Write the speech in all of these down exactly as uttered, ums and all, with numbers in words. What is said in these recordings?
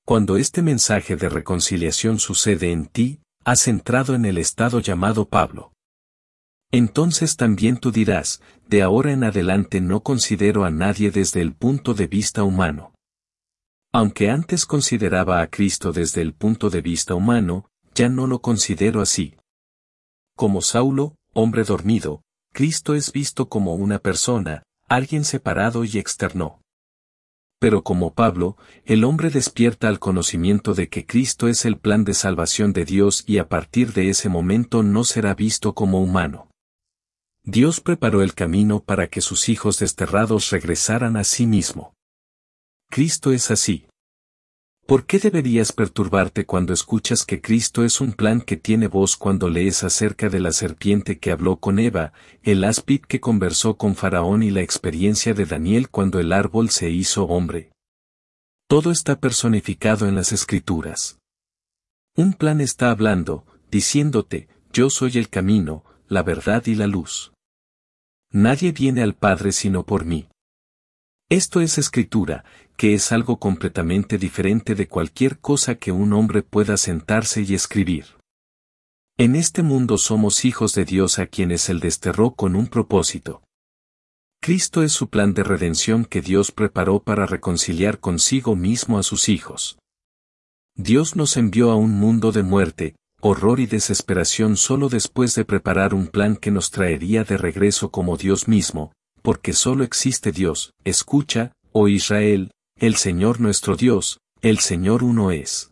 Cuando este mensaje de reconciliación sucede en ti, has entrado en el estado llamado Pablo. Entonces también tú dirás, de ahora en adelante no considero a nadie desde el punto de vista humano. Aunque antes consideraba a Cristo desde el punto de vista humano, ya no lo considero así. Como Saulo, hombre dormido, Cristo es visto como una persona, alguien separado y externo. Pero como Pablo, el hombre despierta al conocimiento de que Cristo es el plan de salvación de Dios y a partir de ese momento no será visto como humano. Dios preparó el camino para que sus hijos desterrados regresaran a sí mismo. Cristo es así. ¿Por qué deberías perturbarte cuando escuchas que Cristo es un plan que tiene voz cuando lees acerca de la serpiente que habló con Eva, el áspid que conversó con Faraón y la experiencia de Daniel cuando el árbol se hizo hombre? Todo está personificado en las Escrituras. Un plan está hablando, diciéndote, yo soy el camino, la verdad y la luz. Nadie viene al Padre sino por mí. Esto es escritura, que es algo completamente diferente de cualquier cosa que un hombre pueda sentarse y escribir. En este mundo somos hijos de Dios a quienes Él desterró con un propósito. Cristo es su plan de redención que Dios preparó para reconciliar consigo mismo a sus hijos. Dios nos envió a un mundo de muerte, horror y desesperación solo después de preparar un plan que nos traería de regreso como Dios mismo, porque solo existe Dios. Escucha, oh Israel, el Señor nuestro Dios, el Señor uno es.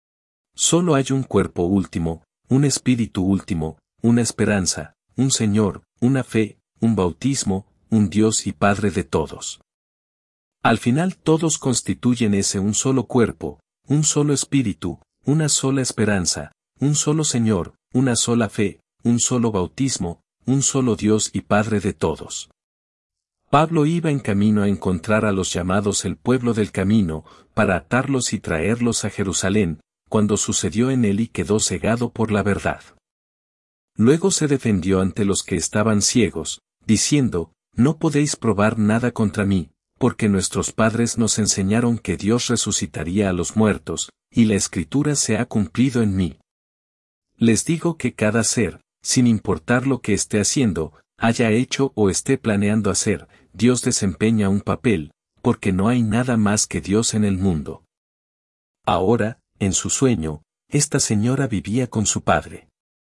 Solo hay un cuerpo último, un espíritu último, una esperanza, un Señor, una fe, un bautismo, un Dios y Padre de todos. Al final todos constituyen ese un solo cuerpo, un solo espíritu, una sola esperanza, un solo Señor, una sola fe, un solo bautismo, un solo Dios y Padre de todos. Pablo iba en camino a encontrar a los llamados el pueblo del camino, para atarlos y traerlos a Jerusalén, cuando sucedió en él y quedó cegado por la verdad. Luego se defendió ante los que estaban ciegos, diciendo, no podéis probar nada contra mí, porque nuestros padres nos enseñaron que Dios resucitaría a los muertos, y la Escritura se ha cumplido en mí. Les digo que cada ser, sin importar lo que esté haciendo, haya hecho o esté planeando hacer, Dios desempeña un papel, porque no hay nada más que Dios en el mundo. Ahora, en su sueño, esta señora vivía con su padre.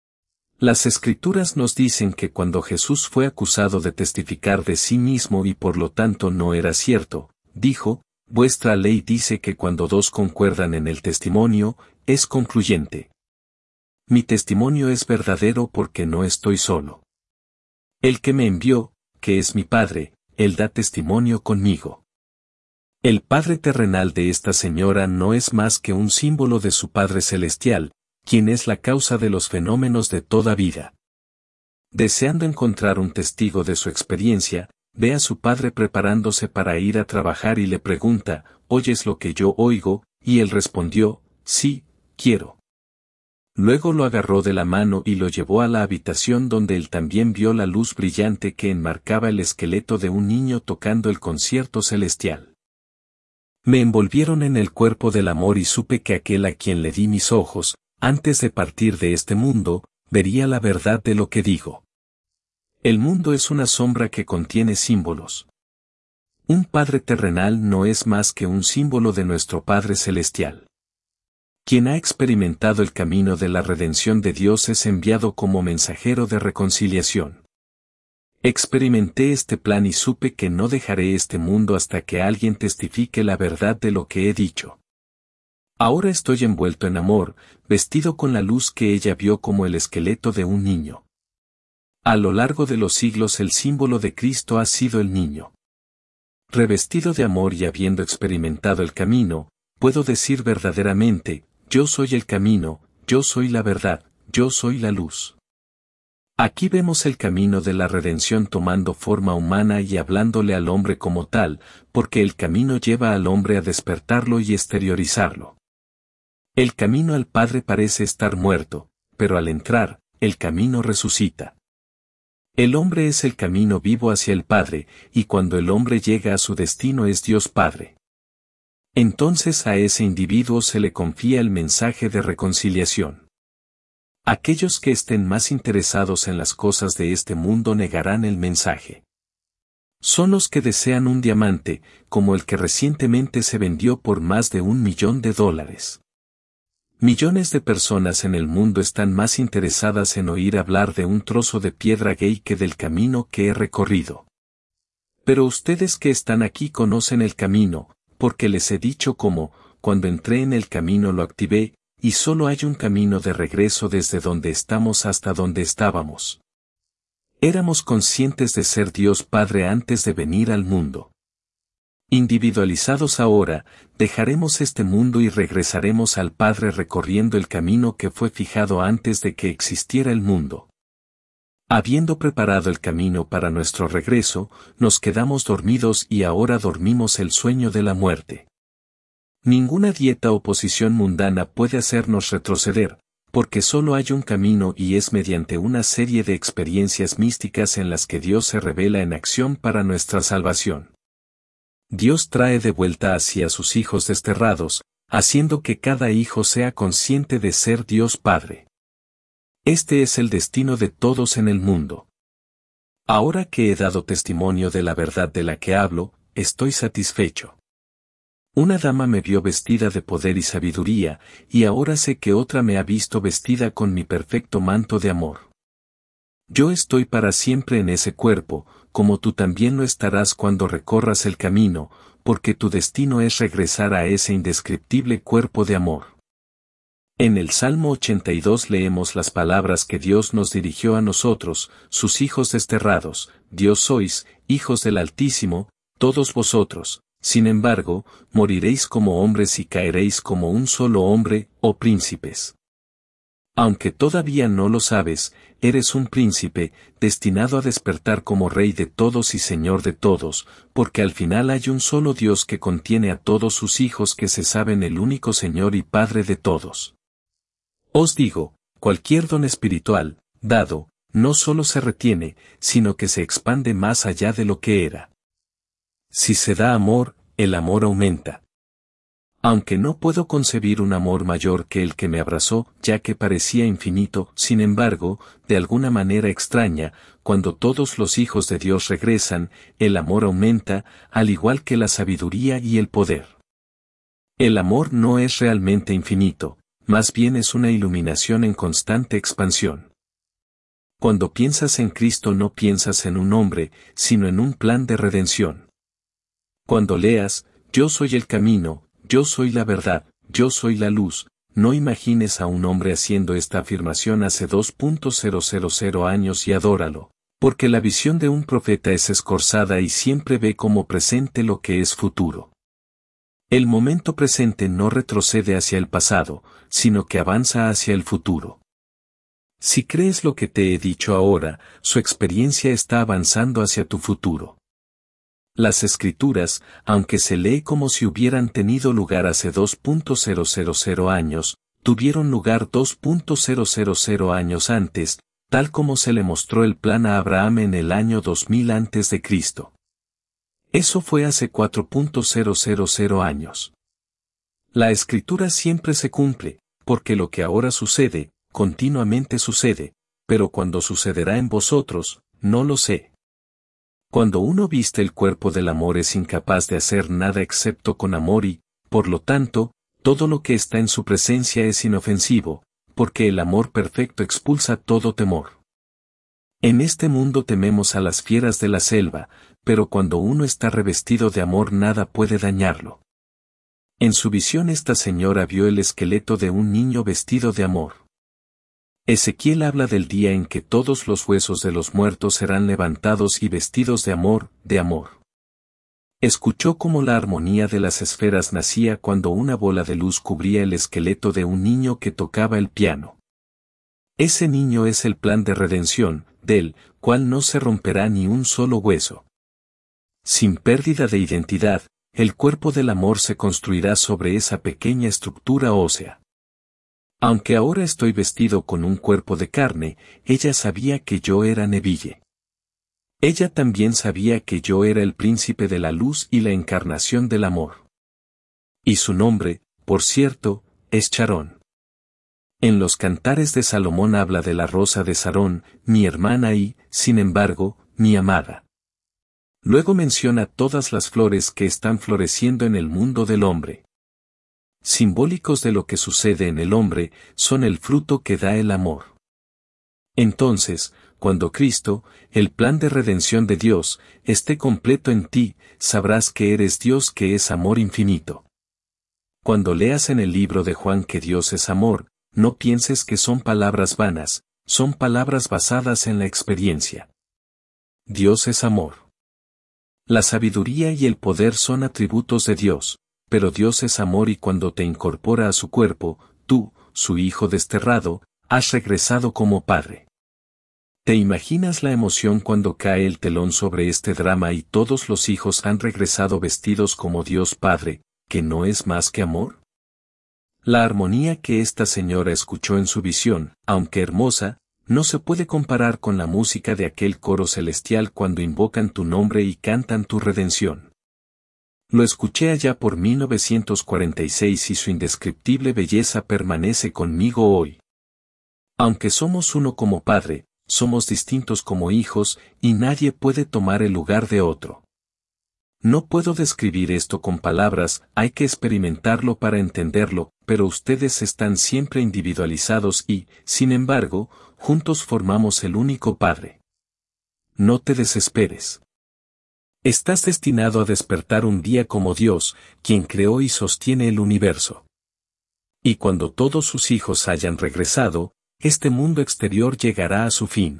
Las Escrituras nos dicen que cuando Jesús fue acusado de testificar de sí mismo y por lo tanto no era cierto, dijo, vuestra ley dice que cuando dos concuerdan en el testimonio, es concluyente. Mi testimonio es verdadero porque no estoy solo. El que me envió, que es mi Padre, Él da testimonio conmigo. El Padre terrenal de esta señora no es más que un símbolo de su Padre celestial, quien es la causa de los fenómenos de toda vida. Deseando encontrar un testigo de su experiencia, ve a su padre preparándose para ir a trabajar y le pregunta, ¿oyes lo que yo oigo? Y él respondió, sí, quiero. Luego lo agarró de la mano y lo llevó a la habitación donde él también vio la luz brillante que enmarcaba el esqueleto de un niño tocando el concierto celestial. Me envolvieron en el cuerpo del amor y supe que aquel a quien le di mis ojos, antes de partir de este mundo, vería la verdad de lo que digo. El mundo es una sombra que contiene símbolos. Un Padre terrenal no es más que un símbolo de nuestro Padre celestial. Quien ha experimentado el camino de la redención de Dios es enviado como mensajero de reconciliación. Experimenté este plan y supe que no dejaré este mundo hasta que alguien testifique la verdad de lo que he dicho. Ahora estoy envuelto en amor, vestido con la luz que ella vio como el esqueleto de un niño. A lo largo de los siglos el símbolo de Cristo ha sido el niño. Revestido de amor y habiendo experimentado el camino, puedo decir verdaderamente, yo soy el camino, yo soy la verdad, yo soy la luz. Aquí vemos el camino de la redención tomando forma humana y hablándole al hombre como tal, porque el camino lleva al hombre a despertarlo y exteriorizarlo. El camino al Padre parece estar muerto, pero al entrar, el camino resucita. El hombre es el camino vivo hacia el Padre, y cuando el hombre llega a su destino es Dios Padre. Entonces a ese individuo se le confía el mensaje de reconciliación. Aquellos que estén más interesados en las cosas de este mundo negarán el mensaje. Son los que desean un diamante, como el que recientemente se vendió por más de un millón de dólares. Millones de personas en el mundo están más interesadas en oír hablar de un trozo de piedra gay que del camino que he recorrido. Pero ustedes que están aquí conocen el camino, porque les he dicho cómo, cuando entré en el camino lo activé, y solo hay un camino de regreso desde donde estamos hasta donde estábamos. Éramos conscientes de ser Dios Padre antes de venir al mundo. Individualizados ahora, dejaremos este mundo y regresaremos al Padre recorriendo el camino que fue fijado antes de que existiera el mundo. Habiendo preparado el camino para nuestro regreso, nos quedamos dormidos y ahora dormimos el sueño de la muerte. Ninguna dieta o posición mundana puede hacernos retroceder, porque solo hay un camino y es mediante una serie de experiencias místicas en las que Dios se revela en acción para nuestra salvación. Dios trae de vuelta hacia sus hijos desterrados, haciendo que cada hijo sea consciente de ser Dios Padre. Este es el destino de todos en el mundo. Ahora que he dado testimonio de la verdad de la que hablo, estoy satisfecho. Una dama me vio vestida de poder y sabiduría, y ahora sé que otra me ha visto vestida con mi perfecto manto de amor. Yo estoy para siempre en ese cuerpo, como tú también lo estarás cuando recorras el camino, porque tu destino es regresar a ese indescriptible cuerpo de amor. En el Salmo ochenta y dos leemos las palabras que Dios nos dirigió a nosotros, sus hijos desterrados: Dios sois, hijos del Altísimo, todos vosotros, sin embargo, moriréis como hombres y caeréis como un solo hombre, oh príncipes. Aunque todavía no lo sabes, eres un príncipe, destinado a despertar como rey de todos y señor de todos, porque al final hay un solo Dios que contiene a todos sus hijos que se saben el único Señor y Padre de todos. Os digo, cualquier don espiritual, dado, no solo se retiene, sino que se expande más allá de lo que era. Si se da amor, el amor aumenta. Aunque no puedo concebir un amor mayor que el que me abrazó, ya que parecía infinito, sin embargo, de alguna manera extraña, cuando todos los hijos de Dios regresan, el amor aumenta, al igual que la sabiduría y el poder. El amor no es realmente infinito, más bien es una iluminación en constante expansión. Cuando piensas en Cristo no piensas en un hombre, sino en un plan de redención. Cuando leas, yo soy el camino, yo soy la verdad, yo soy la luz, no imagines a un hombre haciendo esta afirmación hace dos mil años y adóralo, porque la visión de un profeta es escorzada y siempre ve como presente lo que es futuro. El momento presente no retrocede hacia el pasado, sino que avanza hacia el futuro. Si crees lo que te he dicho ahora, su experiencia está avanzando hacia tu futuro. Las escrituras, aunque se lee como si hubieran tenido lugar hace dos mil años, tuvieron lugar dos mil años antes, tal como se le mostró el plan a Abraham en el año dos mil antes de Cristo. Eso fue hace cuatro mil años. La escritura siempre se cumple, porque lo que ahora sucede, continuamente sucede, pero cuando sucederá en vosotros, no lo sé. Cuando uno viste el cuerpo del amor es incapaz de hacer nada excepto con amor y, por lo tanto, todo lo que está en su presencia es inofensivo, porque el amor perfecto expulsa todo temor. En este mundo tememos a las fieras de la selva, pero cuando uno está revestido de amor nada puede dañarlo. En su visión esta señora vio el esqueleto de un niño vestido de amor. Ezequiel habla del día en que todos los huesos de los muertos serán levantados y vestidos de amor, de amor. Escuchó cómo la armonía de las esferas nacía cuando una bola de luz cubría el esqueleto de un niño que tocaba el piano. Ese niño es el plan de redención, del cual no se romperá ni un solo hueso. Sin pérdida de identidad, el cuerpo del amor se construirá sobre esa pequeña estructura ósea. Aunque ahora estoy vestido con un cuerpo de carne, ella sabía que yo era Neville. Ella también sabía que yo era el príncipe de la luz y la encarnación del amor. Y su nombre, por cierto, es Charón. En los Cantares de Salomón habla de la rosa de Sarón, mi hermana y, sin embargo, mi amada. Luego menciona todas las flores que están floreciendo en el mundo del hombre. Simbólicos de lo que sucede en el hombre, son el fruto que da el amor. Entonces, cuando Cristo, el plan de redención de Dios, esté completo en ti, sabrás que eres Dios que es amor infinito. Cuando leas en el libro de Juan que Dios es amor, no pienses que son palabras vanas, son palabras basadas en la experiencia. Dios es amor. La sabiduría y el poder son atributos de Dios, pero Dios es amor y cuando te incorpora a su cuerpo, tú, su hijo desterrado, has regresado como padre. ¿Te imaginas la emoción cuando cae el telón sobre este drama y todos los hijos han regresado vestidos como Dios Padre, que no es más que amor? La armonía que esta señora escuchó en su visión, aunque hermosa, no se puede comparar con la música de aquel coro celestial cuando invocan tu nombre y cantan tu redención. Lo escuché allá por mil novecientos cuarenta y seis y su indescriptible belleza permanece conmigo hoy. Aunque somos uno como padre, somos distintos como hijos, y nadie puede tomar el lugar de otro. No puedo describir esto con palabras, hay que experimentarlo para entenderlo, pero ustedes están siempre individualizados y, sin embargo, juntos formamos el único Padre. No te desesperes. Estás destinado a despertar un día como Dios, quien creó y sostiene el universo. Y cuando todos sus hijos hayan regresado, este mundo exterior llegará a su fin.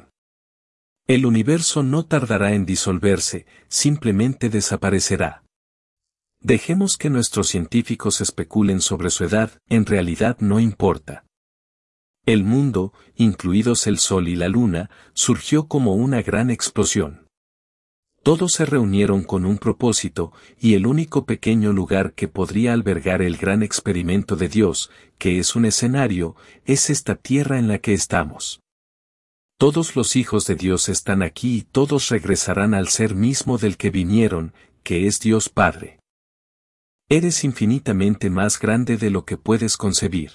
El universo no tardará en disolverse, simplemente desaparecerá. Dejemos que nuestros científicos especulen sobre su edad, en realidad no importa. El mundo, incluidos el Sol y la Luna, surgió como una gran explosión. Todos se reunieron con un propósito, y el único pequeño lugar que podría albergar el gran experimento de Dios, que es un escenario, es esta tierra en la que estamos. Todos los hijos de Dios están aquí y todos regresarán al ser mismo del que vinieron, que es Dios Padre. Eres infinitamente más grande de lo que puedes concebir.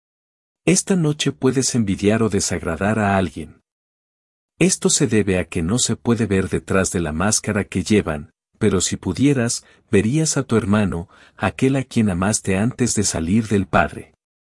Esta noche puedes envidiar o desagradar a alguien. Esto se debe a que no se puede ver detrás de la máscara que llevan, pero si pudieras, verías a tu hermano, aquel a quien amaste antes de salir del Padre.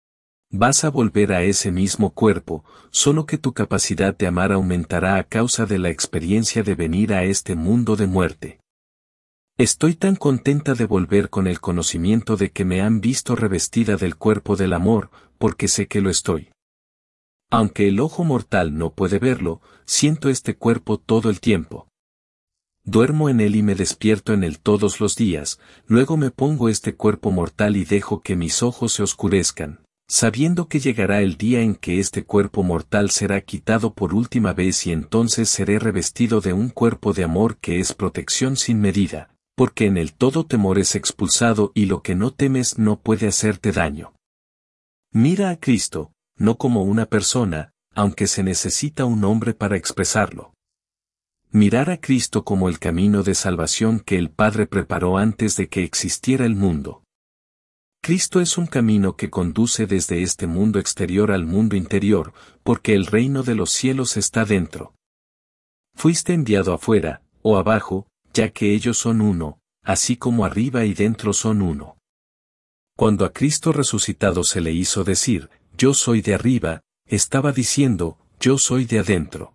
Vas a volver a ese mismo cuerpo, solo que tu capacidad de amar aumentará a causa de la experiencia de venir a este mundo de muerte. Estoy tan contenta de volver con el conocimiento de que me han visto revestida del cuerpo del amor, porque sé que lo estoy. Aunque el ojo mortal no puede verlo, siento este cuerpo todo el tiempo. Duermo en él y me despierto en él todos los días, luego me pongo este cuerpo mortal y dejo que mis ojos se oscurezcan, sabiendo que llegará el día en que este cuerpo mortal será quitado por última vez y entonces seré revestido de un cuerpo de amor que es protección sin medida, porque en el todo temor es expulsado y lo que no temes no puede hacerte daño. Mira a Cristo, no como una persona, aunque se necesita un hombre para expresarlo. Mirar a Cristo como el camino de salvación que el Padre preparó antes de que existiera el mundo. Cristo es un camino que conduce desde este mundo exterior al mundo interior, porque el reino de los cielos está dentro. Fuiste enviado afuera, o abajo, ya que ellos son uno, así como arriba y dentro son uno. Cuando a Cristo resucitado se le hizo decir, yo soy de arriba, estaba diciendo, yo soy de adentro.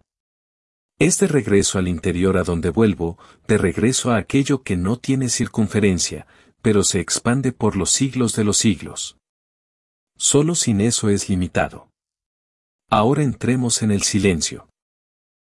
Es de regreso al interior a donde vuelvo, de regreso a aquello que no tiene circunferencia, pero se expande por los siglos de los siglos. Solo sin eso es limitado. Ahora entremos en el silencio.